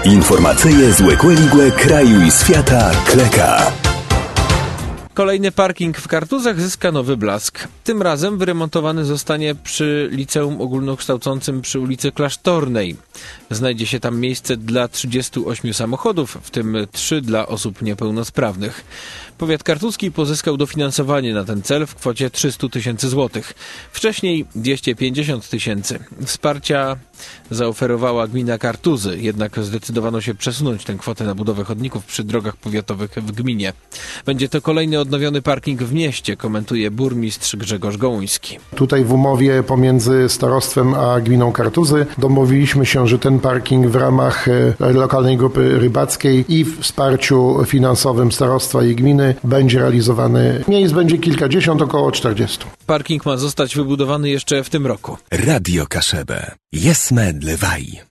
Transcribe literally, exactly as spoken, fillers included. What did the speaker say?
Informacyje z Łekłe kraju i świata Kleka. Kolejny parking w Kartuzach zyska nowy blask. Tym razem wyremontowany zostanie przy Liceum Ogólnokształcącym przy ulicy Klasztornej. Znajdzie się tam miejsce dla trzydziestu ośmiu samochodów, w tym trzy dla osób niepełnosprawnych. Powiat kartuski pozyskał dofinansowanie na ten cel w kwocie trzysta tysięcy złotych. Wcześniej dwieście pięćdziesiąt tysięcy. Wsparcia zaoferowała gmina Kartuzy, jednak zdecydowano się przesunąć tę kwotę na budowę chodników przy drogach powiatowych w gminie. Będzie to kolejny odnowiony parking w mieście, komentuje burmistrz Grzegorz Gołuński. Tutaj w umowie pomiędzy starostwem a gminą Kartuzy domówiliśmy się, że ten parking w ramach lokalnej grupy rybackiej i w wsparciu finansowym starostwa i gminy będzie realizowany. Miejsc będzie kilkadziesiąt, około czterdziestu. Parking ma zostać wybudowany jeszcze w tym roku. Radio Kaszebę. Jesme Dlewaj.